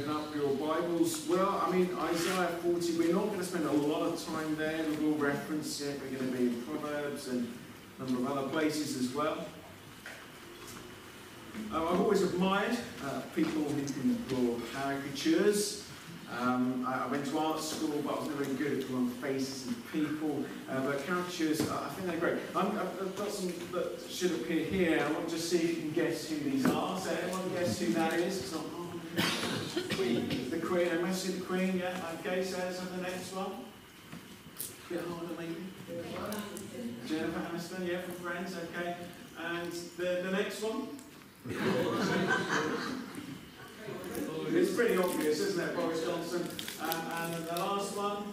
open up your Bibles. Well, I mean, Isaiah 40, we're not going to spend a lot of time there. We will reference it. We're going to be in Proverbs and a number of other places as well. I've always admired people who can draw caricatures. I went to art school, but I was never good at drawing faces and people. But caricatures, I think they're great. I've got some that should appear here. I want to see if you can guess who these are. So anyone guess who that is? It's not Queen. The Queen. Am I see the Queen? Yeah. Okay. So that's the next one. A bit harder, maybe. Jennifer Aniston. Yeah, from Friends. Okay. And the next one. It's pretty obvious, isn't it, Boris Johnson? And the last one.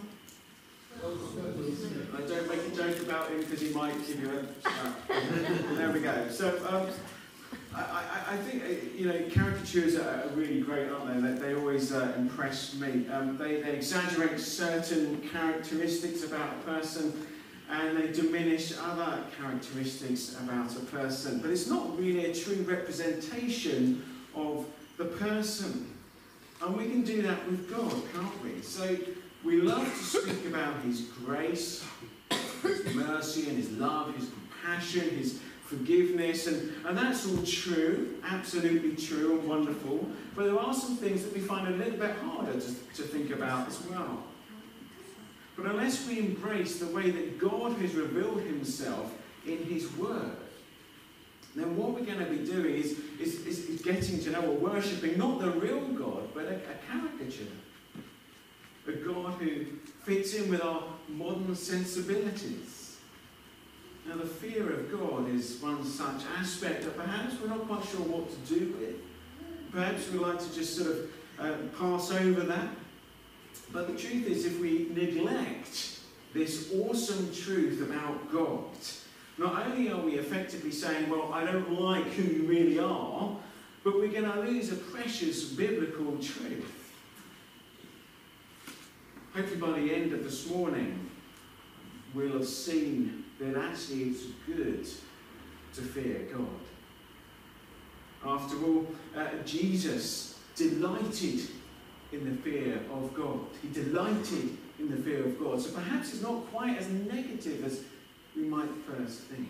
I don't make a joke about him because he might give you a... there we go. So I think, you know, caricatures are really great, aren't they? They always impress me. They exaggerate certain characteristics about a person and they diminish other characteristics about a person. But it's not really a true representation of the person. And we can do that with God, can't we? So we love to speak about his grace, his mercy and his love, his compassion, his forgiveness, and that's all true, absolutely true and wonderful. But there are some things that we find a little bit harder to think about as well. But unless we embrace the way that God has revealed himself in his word, then what we're going to be doing is getting to know or worshipping not the real God, but a caricature. A God who fits in with our modern sensibilities. Now the fear of God is one such aspect that perhaps we're not quite sure what to do with. Perhaps we like to just sort of pass over that. But the truth is, if we neglect this awesome truth about God, not only are we effectively saying, well, I don't like who you really are, but we're going to lose a precious biblical truth. Hopefully by the end of this morning, we'll have seen that actually it's good to fear God. After all, Jesus delighted in the fear of God. He delighted in the fear of God. So perhaps it's not quite as negative as we might first think.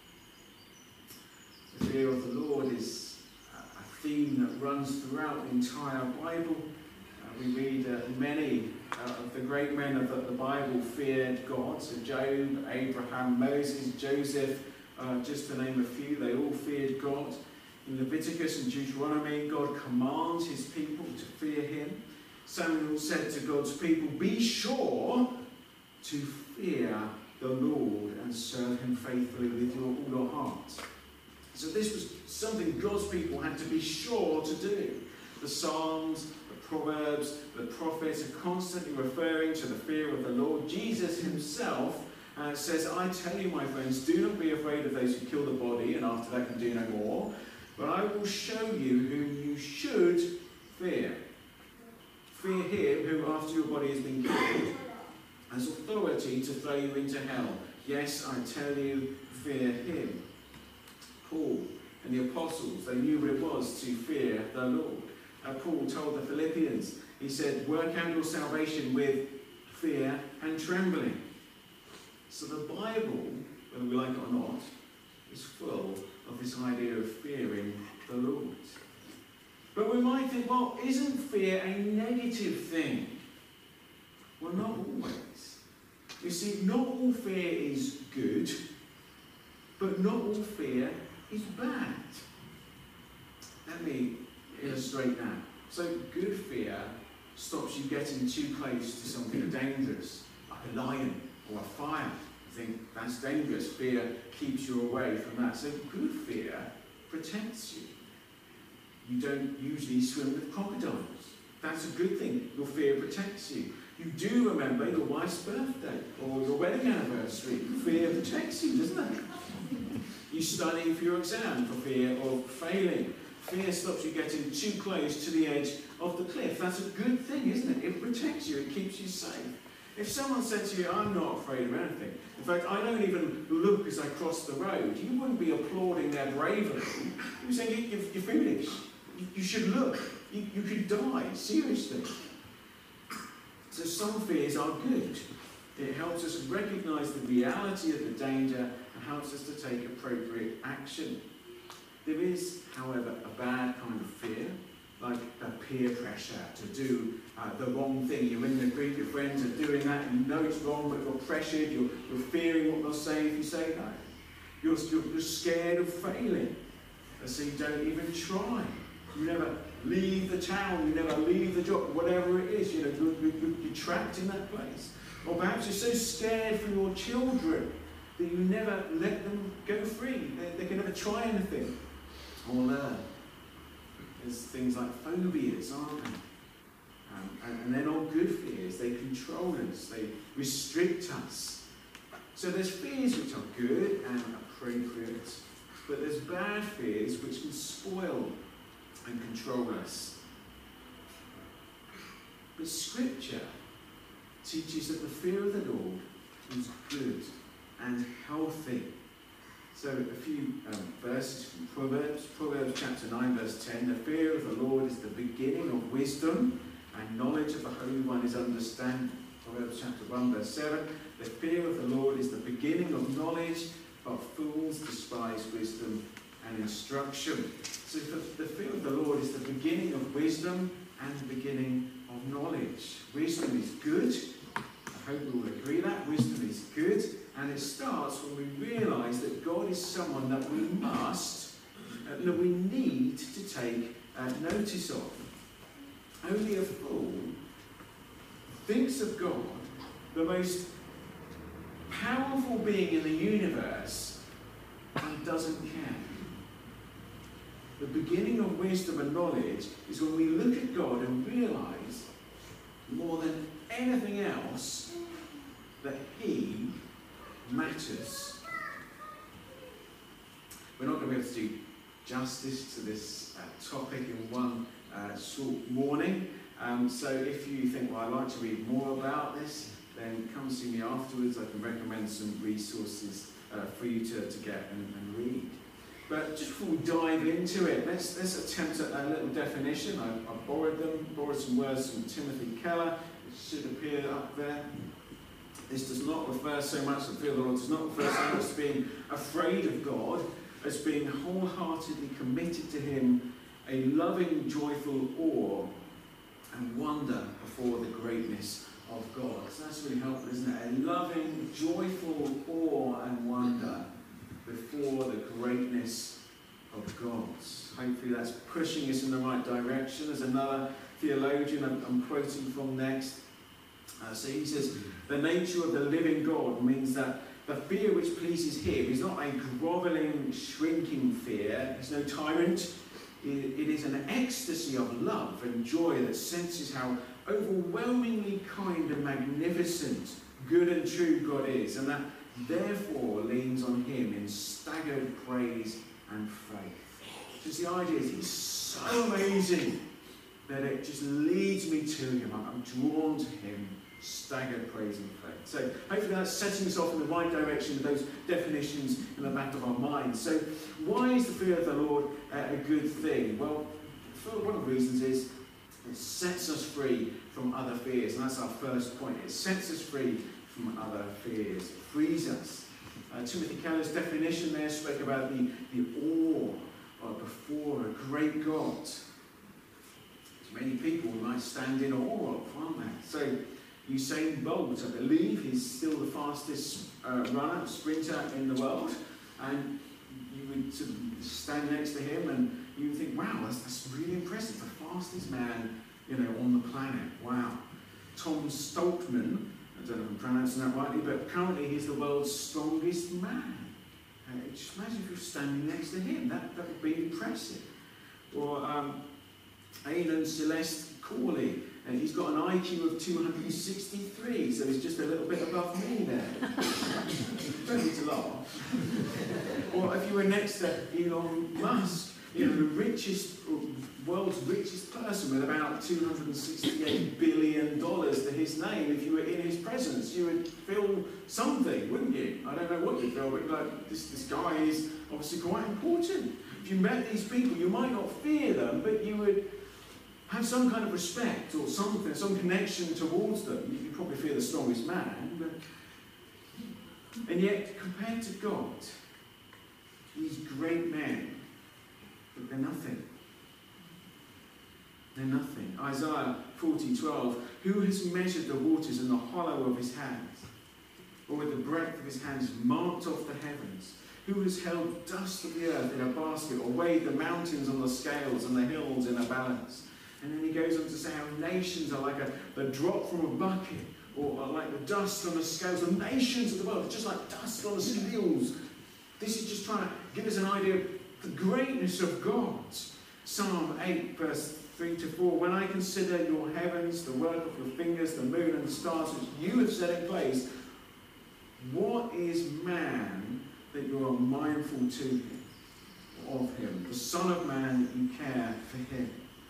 The fear of the Lord is a theme that runs throughout the entire Bible. We read many of the great men of the Bible feared God. So Job, Abraham, Moses, Joseph, just to name a few, they all feared God. In Leviticus and Deuteronomy, God commands his people to fear him. Samuel said to God's people, be sure to fear the Lord and serve him faithfully with all your heart. So this was something God's people had to be sure to do. The Psalms, the Proverbs, the prophets are constantly referring to the fear of the Lord. Jesus himself says, I tell you, my friends, do not be afraid of those who kill the body and after that can do no more, but I will show you whom you should fear. Fear him who, after your body has been killed, has authority to throw you into hell. Yes, I tell you, fear him. Paul and the apostles, they knew what it was to fear the Lord. Paul told the Philippians, he said, work out your salvation with fear and trembling. So the Bible, whether we like it or not, is full of this idea of fearing the Lord. But we might think, well, isn't fear a negative thing? Well, not always. You see, not all fear is good, but not all fear is bad. Let me illustrate that. So good fear stops you getting too close to something dangerous, like a lion or a fire. You think that's dangerous. Fear keeps you away from that. So good fear protects you. You don't usually swim with crocodiles. That's a good thing. Your fear protects you. You do remember your wife's birthday or your wedding anniversary. Fear protects you, doesn't it? You study for your exam for fear of failing. Fear stops you getting too close to the edge of the cliff. That's a good thing, isn't it? It protects you. It keeps you safe. If someone said to you, I'm not afraid of anything. In fact, I don't even look as I cross the road. You wouldn't be applauding their bravery. You'd be saying, you're foolish. You should look. You could die, seriously. So some fears are good. It helps us recognise the reality of the danger and helps us to take appropriate action. There is, however, a bad kind of fear, like a peer pressure to do the wrong thing. You're in the group, your friends are doing that, and you know it's wrong, but you're pressured, you're fearing what they'll say if you say that. You're scared of failing, and so you don't even try. You never leave the town, you never leave the job, whatever it is, you're trapped in that place. Or perhaps you're so scared for your children that you never let them go free. They can never try anything or learn. There's things like phobias, aren't there? And they're not good fears. They control us. They restrict us. So there's fears which are good and appropriate, but there's bad fears which can spoil and control us. But Scripture teaches that the fear of the Lord is good and healthy. So a few verses from Proverbs. Proverbs chapter 9 verse 10. The fear of the Lord is the beginning of wisdom, and knowledge of the Holy One is understanding. Proverbs chapter 1 verse 7. The fear of the Lord is the beginning of knowledge, but fools despise wisdom and instruction. So the fear of the Lord is the beginning of wisdom and the beginning of knowledge. Wisdom is good. I hope we will agree that. Wisdom is good. And it starts when we realise that God is someone that we must, that we need to take notice of. Only a fool thinks of God, the most powerful being in the universe, and doesn't care. The beginning of wisdom and knowledge is when we look at God and realise, more than anything else, that He matters. We're not going to be able to do justice to this topic in one short morning. So if you think, well, I'd like to read more about this, then come see me afterwards. I can recommend some resources for you to get and read. But just before we dive into it, let's attempt at a little definition. I borrowed some words from Timothy Keller. It should appear up there. This does not refer so much, the fear of the Lord does not refer so much to being afraid of God as being wholeheartedly committed to Him, a loving, joyful awe and wonder before the greatness of God. So that's really helpful, isn't it? A loving, joyful awe and wonder before the greatness of God. Hopefully that's pushing us in the right direction. There's another theologian I'm quoting from next. So he says, the nature of the living God means that the fear which pleases Him is not a grovelling, shrinking fear. It's no tyrant. It is an ecstasy of love and joy that senses how overwhelmingly kind and magnificent, good and true God is, and that therefore leans on Him in staggered praise and faith. Just the idea is He's so amazing that it just leads me to Him. I'm drawn to Him, staggered praise and faith. So hopefully that's setting us off in the right direction with those definitions in the back of our minds. So why is the fear of the Lord a good thing? Well, one of the reasons is it sets us free from other fears, and that's our first point. It sets us free from other fears. It frees us. Timothy Keller's definition there spoke about the awe before a great God. Many people might stand in awe of, aren't they? So Usain Bolt, I believe, he's still the fastest sprinter in the world, and you would sort of stand next to him and you would think, wow, that's really impressive, the fastest man, on the planet. Wow. Tom Stoltman, I don't know if I'm pronouncing that rightly, but currently he's the world's strongest man. Just imagine if you're standing next to him. That would be impressive. Or Aidan Celeste Corley, and he's got an IQ of 263, so he's just a little bit above me there. Don't need to laugh. Or if you were next to Elon Musk, the world's richest person with about $268 billion to his name, if you were in his presence, you would feel something, wouldn't you? I don't know what you'd feel, but like, this guy is obviously quite important. If you met these people, you might not fear them, but you would have some kind of respect or something, some connection towards them. You probably fear the strongest man, and yet compared to God, these great men, but they're nothing. They're nothing. Isaiah 40:12, who has measured the waters in the hollow of his hand, or with the breadth of his hands marked off the heavens? Who has held dust of the earth in a basket, or weighed the mountains on the scales and the hills in a balance? And then he goes on to say how nations are like a drop from a bucket, or like the dust on the scales. The nations of the world are just like dust on the scales. This is just trying to give us an idea of the greatness of God. Psalm 8, verse 3-4, when I consider your heavens, the work of your fingers, the moon and the stars which you have set in place, what is man that you are mindful of him, the Son of Man that you care for him?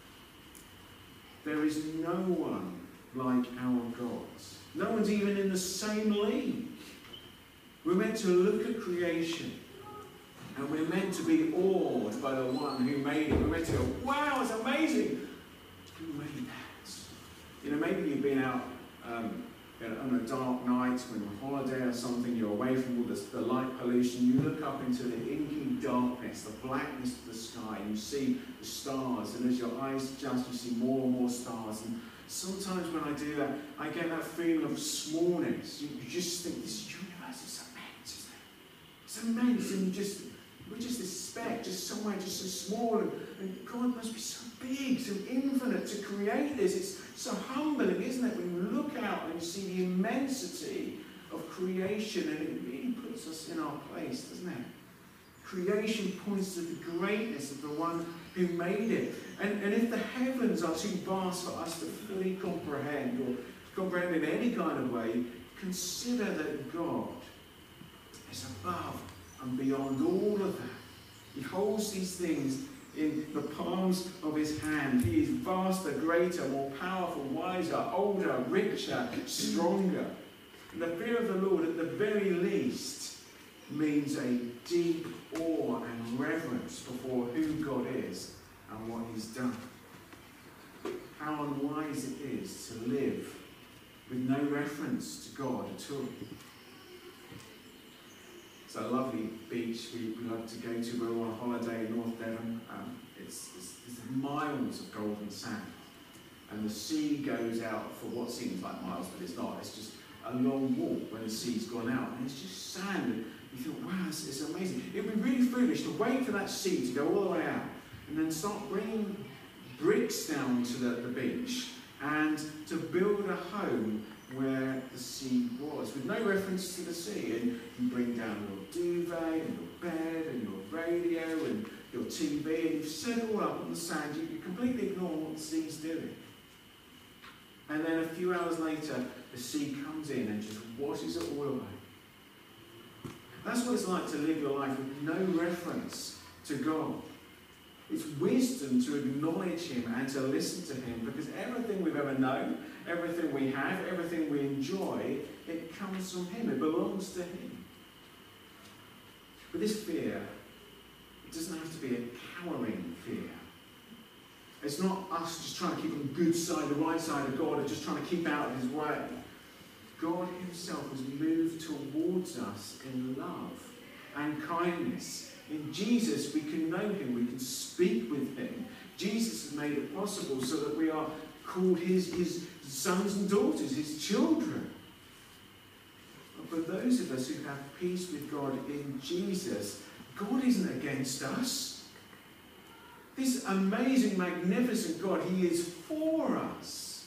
There is no one like our God. No one's even in the same league. We're meant to look at creation, and we're meant to be awed by the one who made it. We're meant to go, wow, it's amazing. Who made that? You know, maybe you've been out on a dark night when you're on holiday or something, you're away from all the light pollution, you look up into the inky darkness, the blackness of the sky, and you see the stars, and as your eyes adjust, you see more and more stars. And sometimes when I do that, I get that feeling of smallness. You just think, this universe is immense, isn't it? It's immense, and we're just this speck, just somewhere just so small, and God must be so big, so infinite to create this. It's so humbling, isn't it, when you look out and you see the immensity of creation, and it really puts us in our place, doesn't it? Creation points to the greatness of the one who made it. And if the heavens are too vast for us to fully comprehend, or comprehend in any kind of way, consider that God is above and beyond all of that. He holds these things in the palms of his hand. He is vaster, greater, more powerful, wiser, older, richer, stronger. And the fear of the Lord, at the very least, means a deep awe and reverence before who God is and what he's done. How unwise it is to live with no reference to God at all. It's a lovely beach we love to go to. We're on holiday in North Devon. It's miles of golden sand. And the sea goes out for what seems like miles, but it's not. It's just a long walk when the sea's gone out. And it's just sand. And you think, wow, it's amazing. It would be really foolish to wait for that sea to go all the way out and then start bringing bricks down to the beach and to build a home where the sea was, with no reference to the sea. And you bring down your duvet and your bed and your radio and your TV, and you've set it all up on the sand. You completely ignore what the sea's doing. And then a few hours later, the sea comes in and just washes it all away. That's what it's like to live your life with no reference to God. It's wisdom to acknowledge him and to listen to him, because everything we've ever known, everything we have, everything we enjoy, it comes from him. It belongs to him. But this fear, it doesn't have to be a cowering fear. It's not us just trying to keep on the good side, the right side of God, and just trying to keep out of his way. God himself has moved towards us in love and kindness. In Jesus, we can know him, we can speak with him. Jesus has made it possible so that we are called his sons and daughters, his children. But for those of us who have peace with God in Jesus, God isn't against us. This amazing, magnificent God, he is for us.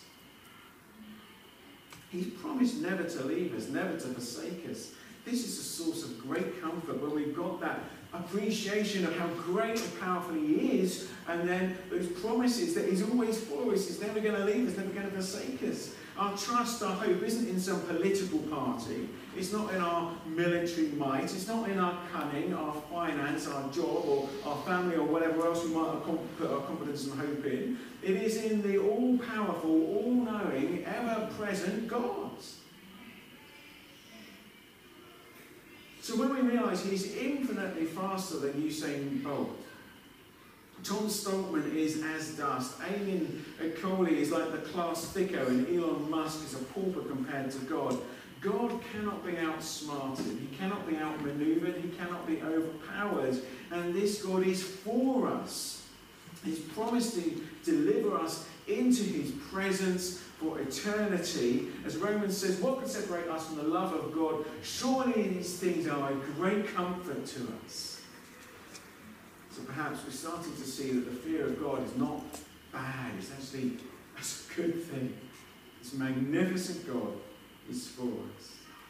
He's promised never to leave us, never to forsake us. This is a source of great comfort when we've got that appreciation of how great and powerful he is, and then those promises that he's always for us, he's never going to leave us, never going to forsake us. Our trust, our hope isn't in some political party, it's not in our military might, it's not in our cunning, our finance, our job, or our family, or whatever else we might have put our confidence and hope in. It is in the all-powerful, all-knowing, ever-present God. So when we realise he's infinitely faster than Usain Bolt, Tom Stoltman is as dust. Eamon Coley is like the class thicko, and Elon Musk is a pauper compared to God. God cannot be outsmarted. He cannot be outmaneuvered. He cannot be overpowered. And this God is for us. He's promised to deliver us into his presence for eternity. As Romans says, what can separate us from the love of God? Surely these things are a great comfort to us. So perhaps we're starting to see that the fear of God is not bad. It's actually a good thing. This magnificent God is for us.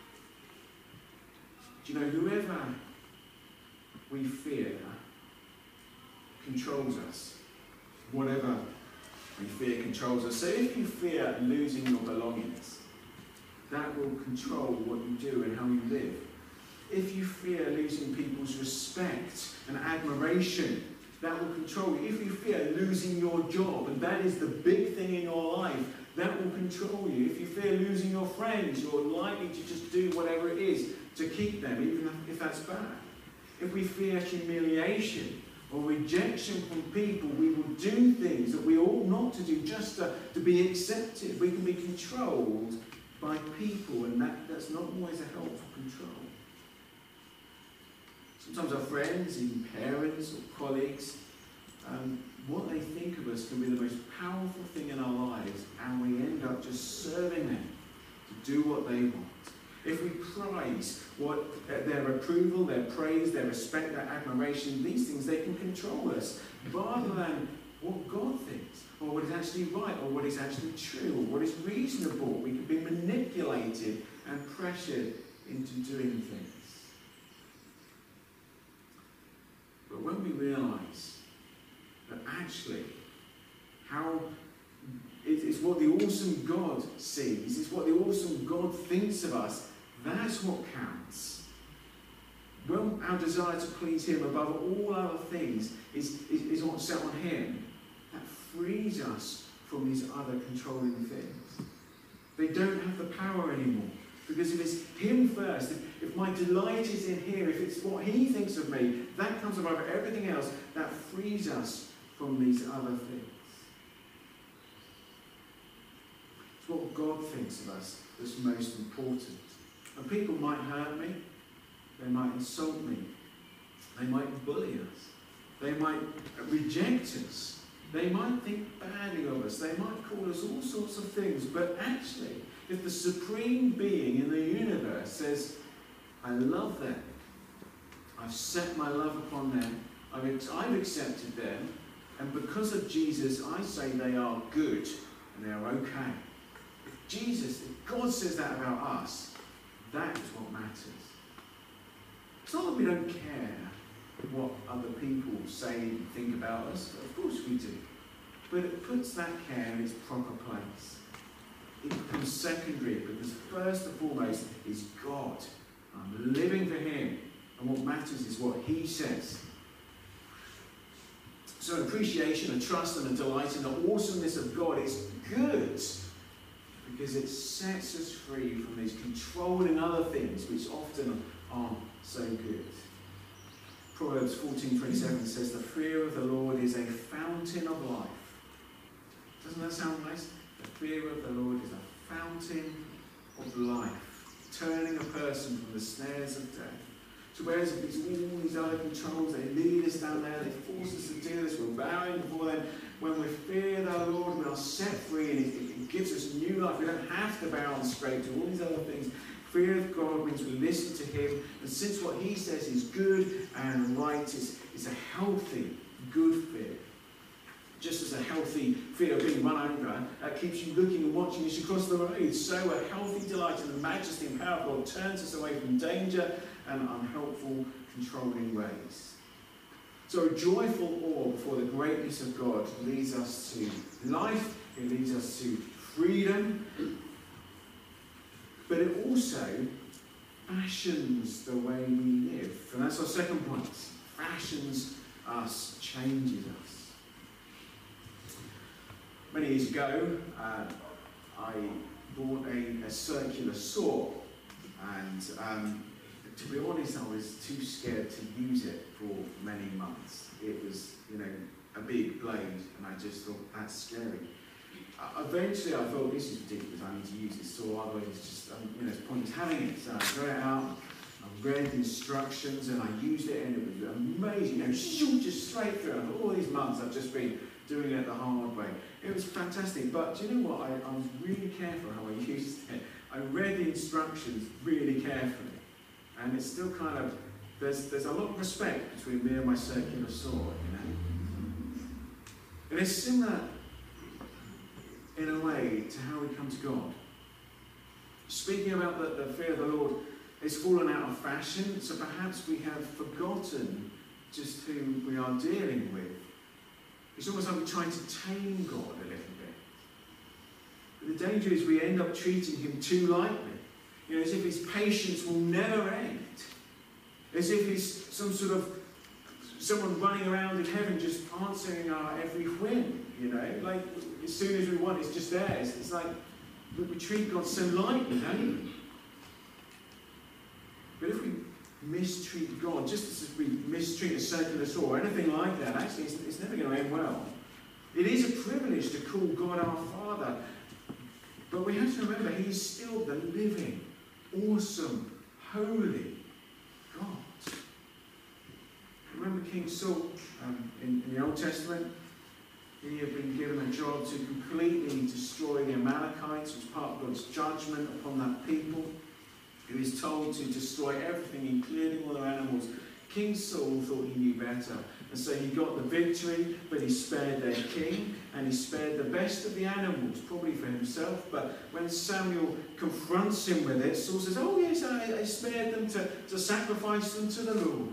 Do you know, whoever we fear controls us. Whatever we fear controls us. So if you fear losing your belongings, that will control what you do and how you live. If you fear losing people's respect and admiration, that will control you. If you fear losing your job, and that is the big thing in your life, that will control you. If you fear losing your friends, you're likely to just do whatever it is to keep them, even if that's bad. If we fear humiliation or rejection from people, we will do things that we ought not to do just to be accepted. We can be controlled by people, and that's not always a helpful control. Sometimes our friends, even parents or colleagues, what they think of us can be the most powerful thing in our lives, and we end up just serving them to do what they want. If we prize their approval, their praise, their respect, their admiration, these things, they can control us rather than what God thinks, or what is actually right, or what is actually true, or what is reasonable. We can be manipulated and pressured into doing things. But when we realise that actually how it's what the awesome God sees, it's what the awesome God thinks of us, that's what counts. When our desire to please him above all other things is what's set on him, that frees us from these other controlling things. They don't have the power anymore. Because if it's him first, if my delight is in him, if it's what he thinks of me, that comes above everything else, that frees us from these other things. It's what God thinks of us that's most important. And people might hurt me, they might insult me, they might bully us, they might reject us, they might think badly of us, they might call us all sorts of things, but actually, if the supreme being in the universe says, I love them, I've set my love upon them, I've accepted them, and because of Jesus, I say they are good and they are okay. If God says that about us, that is what matters. It's not that we don't care what other people say and think about us, of course we do, but it puts that care in its proper place. It becomes secondary because first and foremost is God. I'm living for him, and what matters is what he says. So an appreciation, a trust, and a delight in the awesomeness of God is good because it sets us free from these controlling other things which often aren't so good. Proverbs 14:27 says, the fear of the Lord is a fountain of life. Doesn't that sound nice? The fear of the Lord is a fountain of life, turning a person from the snares of death. So whereas if it's all these other controls, they lead us down there, they force us to do this, we're bowing before them. When we fear our Lord, we are set free, and it gives us new life. We don't have to bow and scrape to all these other things. Fear of God means we listen to him, and since what he says is good and right, it's a healthy, good fear. Just as a healthy fear of being run over keeps you looking and watching as you cross the road, so a healthy delight in the majesty and power of God turns us away from danger and unhelpful, controlling ways. So a joyful awe before the greatness of God leads us to life, it leads us to freedom, but it also fashions the way we live. And that's our second point. Fashions us, changes us. Many years ago, I bought a circular saw, and to be honest, I was too scared to use it for many months. It was, a big blade, and I just thought, that's scary. Eventually I thought, this is ridiculous, I need to use this saw, otherwise it's just, it's pointless having it. So I got it out, I read the instructions, and I used it, and it was amazing. Just straight through. And all these months I've just been doing it the hard way. It was fantastic. But do you know what? I was really careful how I used it. I read the instructions really carefully. And it's still kind of, there's a lot of respect between me and my circular saw, And it's similar, in a way, to how we come to God. Speaking about the fear of the Lord, it's fallen out of fashion, so perhaps we have forgotten just who we are dealing with. It's almost like we're trying to tame God a little bit. But the danger is we end up treating him too lightly, as if his patience will never end, as if he's some sort of someone running around in heaven just answering our every whim, like as soon as we want, it's just there. It's like we treat God so lightly, don't we? But if we mistreat God, just as if we mistreat a circular saw or anything like that, actually it's never going to end well. It is a privilege to call God our Father, but we have to remember he's still the living, awesome, holy God. Remember King Saul in the Old Testament? He had been given a job to completely destroy the Amalekites. It was part of God's judgment upon that people. He was told to destroy everything, including all their animals. King Saul thought he knew better, and so he got the victory, but he spared their king, and he spared the best of the animals, probably for himself. But when Samuel confronts him with it, Saul says, oh yes, I spared them to sacrifice them to the Lord.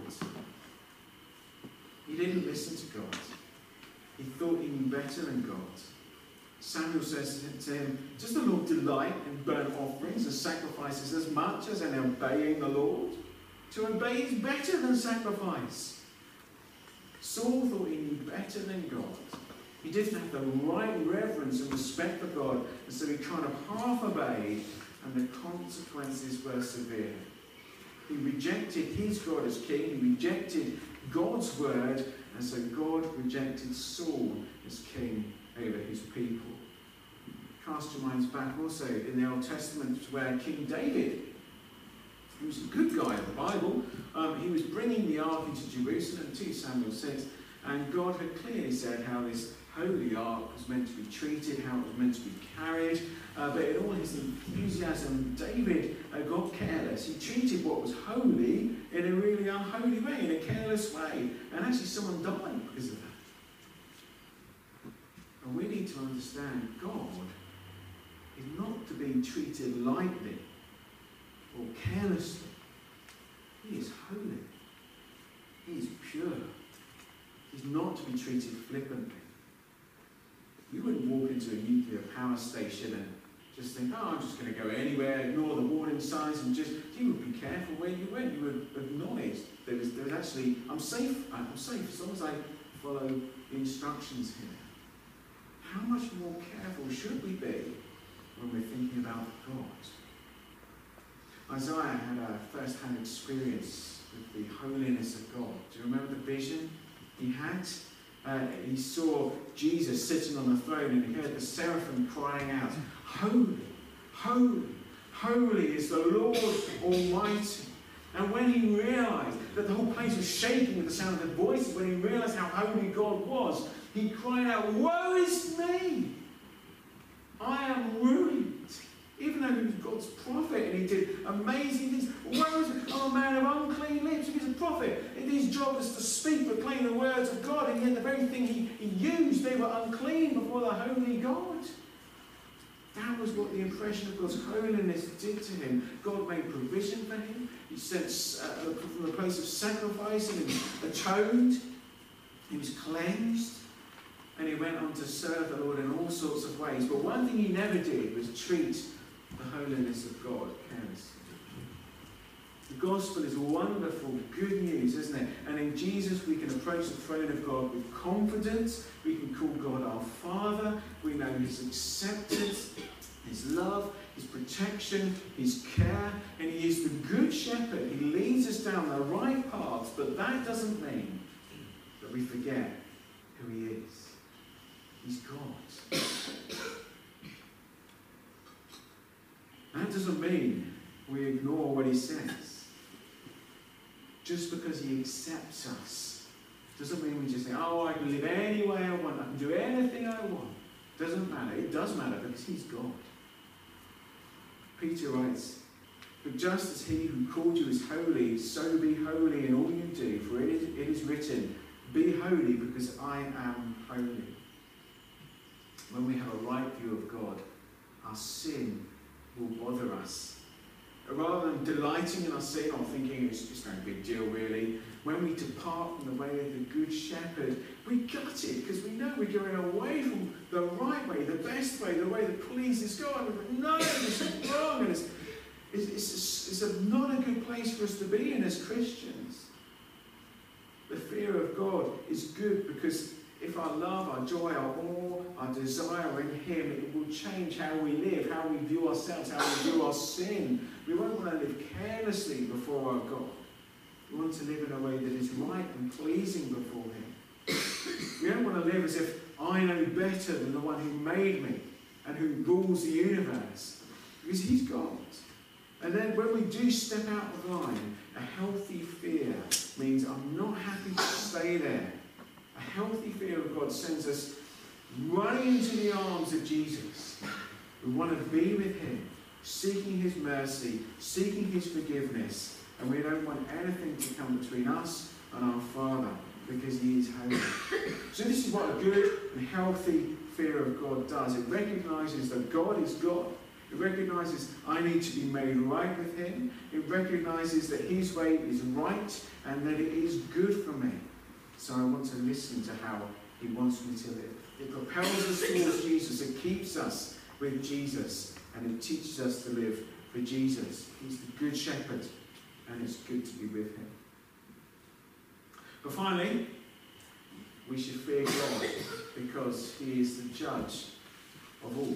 He didn't listen to God. He thought he knew better than God. Samuel says to him, does the Lord delight in burnt offerings and sacrifices as much as in obeying the Lord? To obey is better than sacrifice. Saul thought he knew better than God. He didn't have the right reverence and respect for God, and so he kind of half obeyed, and the consequences were severe. He rejected his God as king, he rejected God's word, and so God rejected Saul as king over his people. Cast your minds back also in the Old Testament where King David, he was a good guy in the Bible, he was bringing the ark into Jerusalem, 2 Samuel 6, and God had clearly said how this holy ark was meant to be treated, how it was meant to be carried, but in all his enthusiasm, David got careless. He treated what was holy in a really unholy way, in a careless way, and actually someone died because of that. And we need to understand God is not to be treated lightly or carelessly. He is holy. He is pure. He's not to be treated flippantly. You wouldn't walk into a nuclear power station and just think, oh, I'm just going to go anywhere, ignore the warning signs, and you would be careful where you went. You would acknowledge there was actually, I'm safe as long as I follow the instructions here. How much more careful should we be when we're thinking about God? Isaiah had a first-hand experience with the holiness of God. Do you remember the vision he had? He saw Jesus sitting on the throne, and he heard the seraphim crying out, holy, holy, holy is the Lord Almighty. And when he realized that the whole place was shaking with the sound of their voices, when he realized how holy God was, he cried out, woe is me! I am ruined. Even though he was God's prophet and he did amazing things. Woe is me! I'm a man of unclean lips. He was a prophet. His job was to speak, proclaim the words of God, and yet the very thing he used, they were unclean before the holy God. That was what the impression of God's holiness did to him. God made provision for him. He sent from the place of sacrifice, and he was atoned. He was cleansed. And he went on to serve the Lord in all sorts of ways. But one thing he never did was treat the holiness of God carelessly. The gospel is wonderful, good news, isn't it? And in Jesus we can approach the throne of God with confidence. We can call God our Father. We know his acceptance, his love, his protection, his care. And he is the good shepherd. He leads us down the right paths. But that doesn't mean that we forget who he is. He's God. That doesn't mean we ignore what he says. Just because he accepts us doesn't mean we just think, oh, I can live any way I want, I can do anything I want. Doesn't matter. It does matter because he's God. Peter writes, but just as he who called you is holy, so be holy in all you do, for it is written, be holy because I am holy. When we have a right view of God, our sin will bother us. Rather than delighting in our sin or thinking it's just no big deal really, when we depart from the way of the Good Shepherd, we gut it because we know we're going away from the right way, the best way, the way that pleases God. We're like, no, this is wrong, and it's not a good place for us to be in as Christians. The fear of God is good because if our love, our joy, our awe, our desire are in him, it will change how we live, how we view ourselves, how we view our sin. We won't want to live carelessly before our God. We want to live in a way that is right and pleasing before him. We don't want to live as if I know better than the one who made me and who rules the universe, because he's God. And then when we do step out of line, a healthy fear means I'm not happy to stay there. A healthy fear of God sends us running into the arms of Jesus. We want to be with him, seeking his mercy, seeking his forgiveness, and we don't want anything to come between us and our Father because he is holy. So this is what a good and healthy fear of God does. It recognises that God is God. It recognises I need to be made right with him. It recognises that his way is right and that it is good for me. So I want to listen to how he wants me to live. It propels us towards Jesus. It keeps us with Jesus. And it teaches us to live for Jesus. He's the Good Shepherd. And it's good to be with him. But finally, we should fear God because he is the judge of all.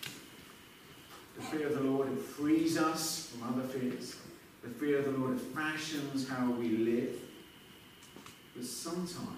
The fear of the Lord, it frees us from other fears. The fear of the Lord, it fashions how we live. But sometimes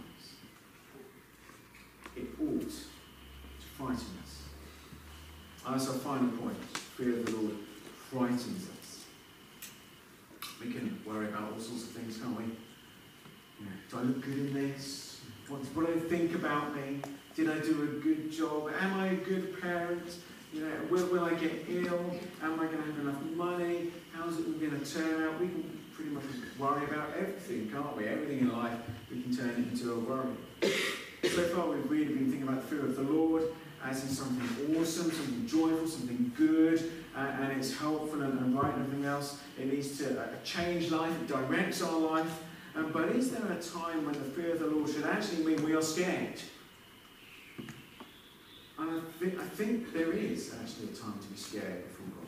it ought to frighten us. And that's our final point. Fear of the Lord frightens us. We can worry about all sorts of things, can't we? Do I look good in this? What do they think about me? Did I do a good job? Am I a good parent? Will I get ill? Am I going to have enough money? How's it going to turn out? We can pretty much worry about everything, can't we? Everything in life, we can turn it into a worry. So far, we've really been thinking about the fear of the Lord as in something awesome, something joyful, something good, and it's helpful and right and everything else. It leads to a changed life. It directs our life. But is there a time when the fear of the Lord should actually mean we are scared? And I think there is actually a time to be scared before God.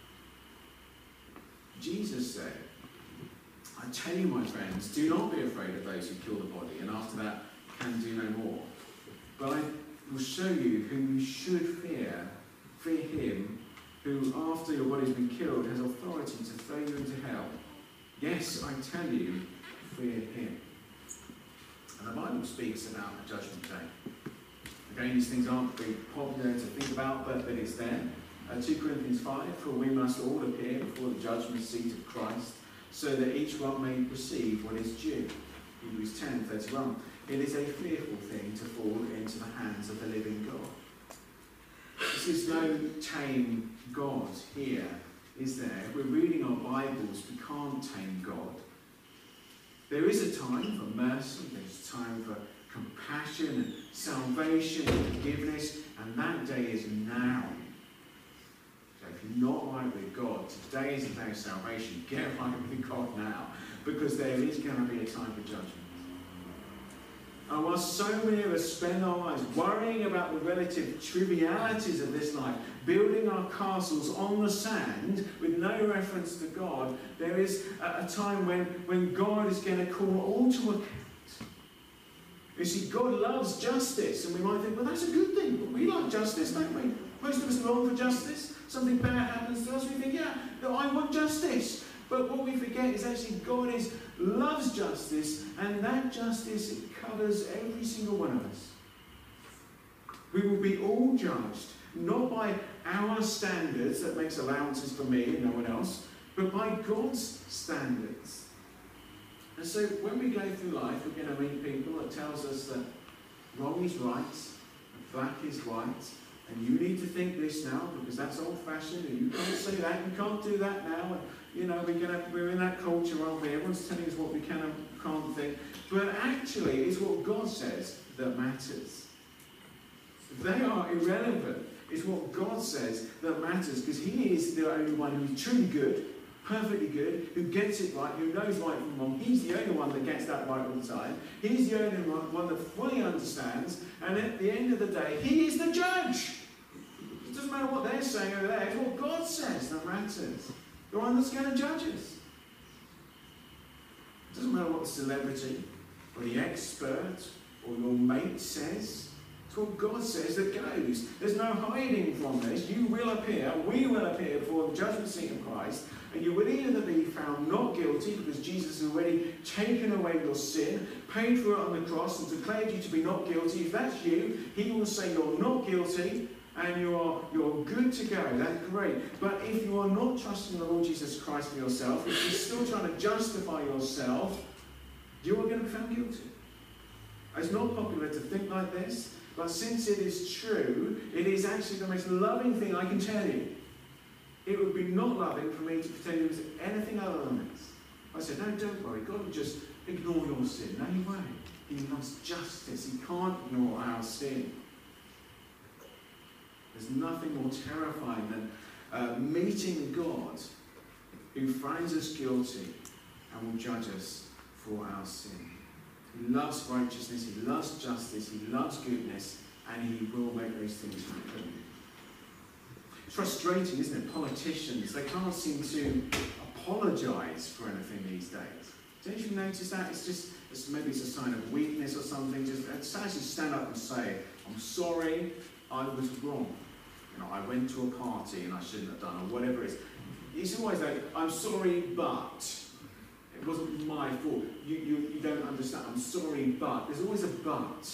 Jesus said, I tell you, my friends, do not be afraid of those who kill the body, and after that can do no more. But I will show you whom you should fear. Fear him who, after your body has been killed, has authority to throw you into hell. Yes, I tell you, fear him. And the Bible speaks about the judgment day. Again, these things aren't very popular to think about, but it's there. 2 Corinthians 5, for we must all appear before the judgment seat of Christ, so that each one may receive what is due. Hebrews 10:31. It is a fearful thing to fall into the hands of the living God. This is no tame God here, is there? If we're reading our Bibles, we can't tame God. There is a time for mercy, there's a time for compassion and salvation and forgiveness, and that day is now. So if you're not right with God, today is the day of salvation. Get right with God now, because there is going to be a time for judgment. And while so many of us spend our lives worrying about the relative trivialities of this life, building our castles on the sand with no reference to God, there is a time when God is going to call all to account. You see, God loves justice, and we might think, well, that's a good thing. But we like justice, don't we? Most of us long for justice. Something bad happens to us, we think, yeah, no, I want justice. But what we forget is actually God loves justice, and that justice, it covers every single one of us. We will be all judged, not by our standards that makes allowances for me and no one else, but by God's standards. And so when we go through life, we're going to meet people that tells us that wrong is right, and black is white, and you need to think this now because that's old-fashioned, and you can't say that, you can't do that now. And, you know, we're in that culture, aren't we? Everyone's telling us what we can and can't think. But actually, it's what God says that matters. They are irrelevant. It's what God says that matters, because He is the only one who's truly good, perfectly good, who gets it right, who knows right from wrong. He's the only one that gets that right all the time. He's the only one that fully understands, and at the end of the day, He is the judge. It doesn't matter what they're saying over there, it's what God says that matters. The one that's going to judge us. It doesn't matter what the celebrity, or the expert, or your mate says. It's what God says that goes. There's no hiding from this. You will appear, we will appear before the judgment seat of Christ, and you will either be found not guilty because Jesus has already taken away your sin, paid for it on the cross, and declared you to be not guilty. If that's you, He will say you're not guilty and you're good to go. That's great. But if you are not trusting the Lord Jesus Christ for yourself, if you're still trying to justify yourself, you are going to be found guilty. It's not popular to think like this, but since it is true, it is actually the most loving thing I can tell you. It would be not loving for me to pretend it was anything other than this. I said, no, don't worry. God will just ignore your sin. No, He won't. He loves justice. He can't ignore our sin. There's nothing more terrifying than meeting God who finds us guilty and will judge us for our sin. He loves righteousness, He loves justice, He loves goodness, and He will make those things happen. It's frustrating, isn't it? Politicians, they can't seem to apologise for anything these days. Don't you notice that? Maybe it's a sign of weakness or something. Just actually stand up and say, I'm sorry, I was wrong. You know, I went to a party and I shouldn't have done, or whatever it is. It's always like, I'm sorry, but it wasn't my fault. You don't understand. I'm sorry, but. There's always a but.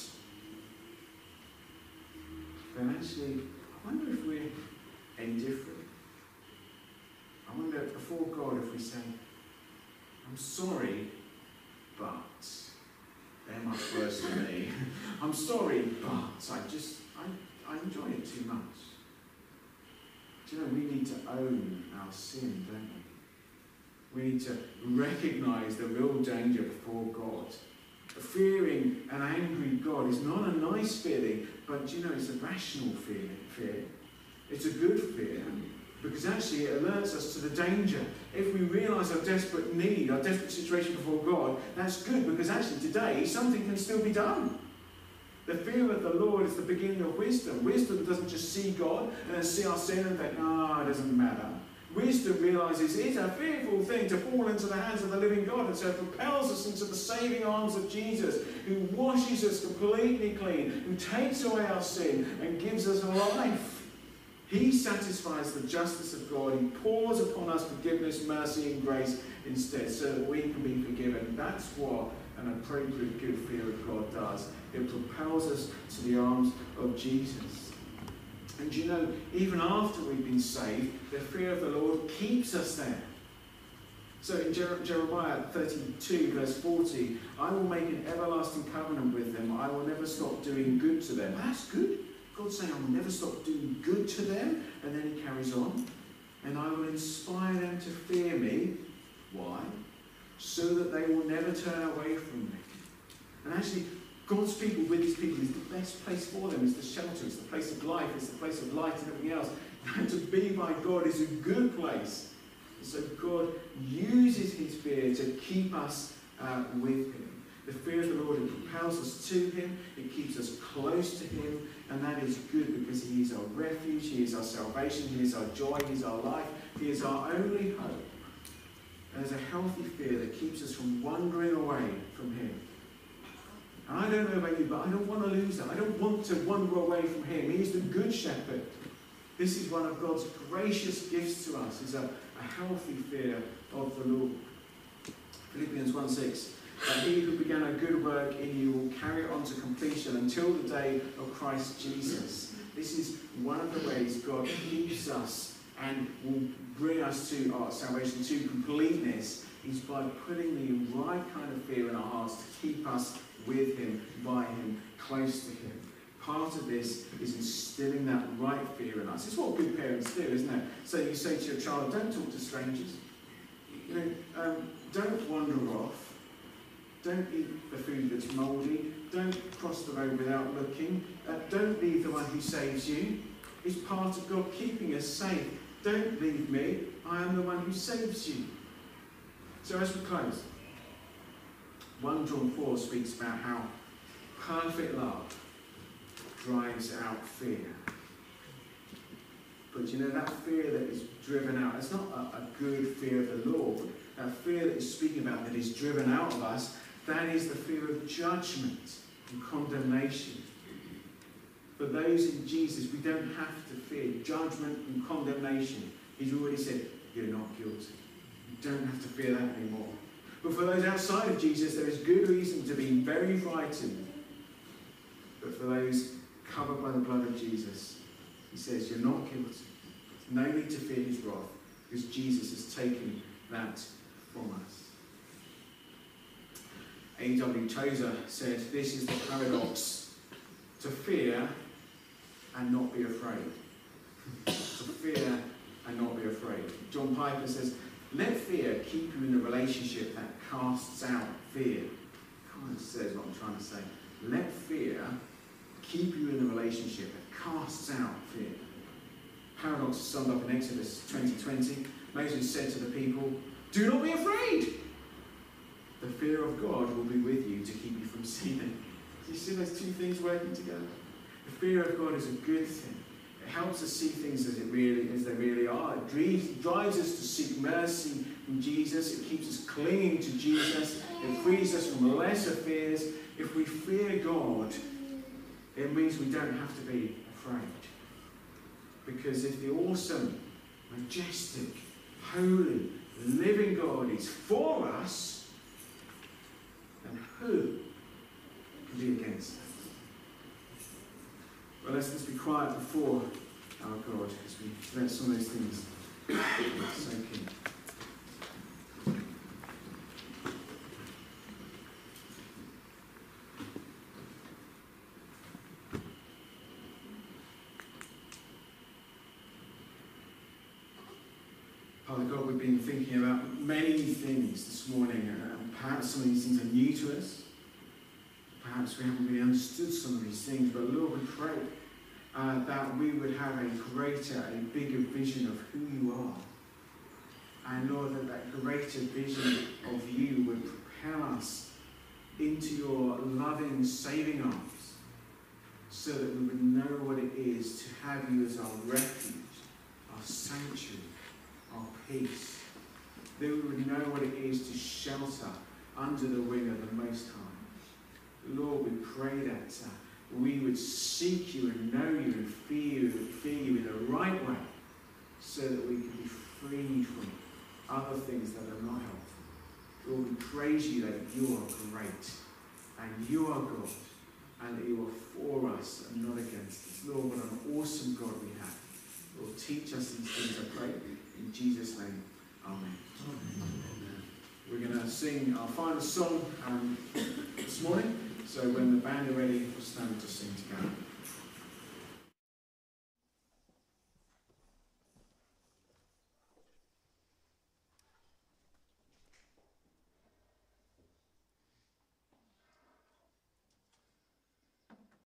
But actually, I wonder if we're indifferent. I wonder before God if we say, I'm sorry, but they're much worse than me. I'm sorry, but I enjoy it too much. Do you know, we need to own our sin, don't we? We need to recognise the real danger before God. Fearing an angry God is not a nice feeling, but you know, it's a rational fear. It's a good fear, because actually it alerts us to the danger. If we realise our desperate need, our desperate situation before God, that's good, because actually today something can still be done. The fear of the Lord is the beginning of wisdom. Wisdom doesn't just see God and then see our sin and think, it doesn't matter. Wisdom realises it's a fearful thing to fall into the hands of the living God, and so it propels us into the saving arms of Jesus, who washes us completely clean, who takes away our sin and gives us life. He satisfies the justice of God. He pours upon us forgiveness, mercy and grace instead, so that we can be forgiven. That's what an appropriate good fear of God does. It propels us to the arms of Jesus. And you know, even after we've been saved, the fear of the Lord keeps us there. So in Jeremiah 32 verse 40, I will make an everlasting covenant with them. I will never stop doing good to them. That's good. God's saying, I will never stop doing good to them. And then He carries on. And I will inspire them to fear me. Why? So that they will never turn away from me. And actually, God's people with His people is the best place for them. It's the shelter, it's the place of life, it's the place of light and everything else. And to be by God is a good place. And so God uses His fear to keep us with Him. The fear of the Lord, it propels us to Him, it keeps us close to Him, and that is good because He is our refuge, He is our salvation, He is our joy, He is our life, He is our only hope. And there's a healthy fear that keeps us from wandering away from Him. And I don't know about you, but I don't want to lose that. I don't want to wander away from Him. He is the good shepherd. This is one of God's gracious gifts to us, is a healthy fear of the Lord. Philippians 1:6 that he who began a good work in you will carry it on to completion until the day of Christ Jesus. This is one of the ways God keeps us and will bring us to our salvation, to completeness, is by putting the right kind of fear in our hearts to keep us with him, by him, close to him. Part of this is instilling that right fear in us. It's what good parents do, isn't it? So you say to your child, don't talk to strangers. Don't wander off. Don't eat the food that's mouldy. Don't cross the road without looking. Don't leave the one who saves you. It's part of God keeping us safe. Don't leave me. I am the one who saves you. So as we close, 1 John 4 speaks about how perfect love drives out fear. But that fear that is driven out, it's not a good fear of the Lord. That fear that is speaking about that is driven out of us, that is the fear of judgment and condemnation. For those in Jesus, we don't have to fear judgment and condemnation. He's already said, you're not guilty. You don't have to fear that anymore. But for those outside of Jesus, there is good reason to be very frightened. But for those covered by the blood of Jesus, he says, you're not guilty. There's no need to fear his wrath, because Jesus has taken that from us. A.W. Tozer said, this is the paradox: to fear and not be afraid. To fear and not be afraid. John Piper says, let fear keep you in the relationship that casts out fear. Kind of says what I'm trying to say. Let fear keep you in the relationship that casts out fear. Paradox is summed up in Exodus 20:20. Moses said to the people, do not be afraid. The fear of God will be with you to keep you from sinning. Do you see those two things working together? The fear of God is a good thing. It helps us see things as they really are. It drives us to seek mercy from Jesus. It keeps us clinging to Jesus. It frees us from lesser fears. If we fear God, it means we don't have to be afraid. Because if the awesome, majestic, holy, living God is for us, then who can be against us? Well, let's just be quiet before our God as we let some of those things soak in. Father God, we've been thinking about many things this morning, and perhaps some of these things are new to us. Perhaps we haven't really understood some of these things, but Lord, we pray that we would have a greater, a bigger vision of who you are. And Lord, that greater vision of you would propel us into your loving, saving arms, so that we would know what it is to have you as our refuge, our sanctuary, our peace. That we would know what it is to shelter under the wing of the Most High. Lord, we pray that we would seek you and know you and fear you in the right way, so that we can be freed from other things that are not helpful. Lord, we praise you that you are great and you are God and that you are for us and not against us. Lord, what an awesome God we have. Lord, teach us these things, I pray. In Jesus' name, amen. Amen. We're going to sing our final song this morning. So when the band are ready, we'll stand to sing together.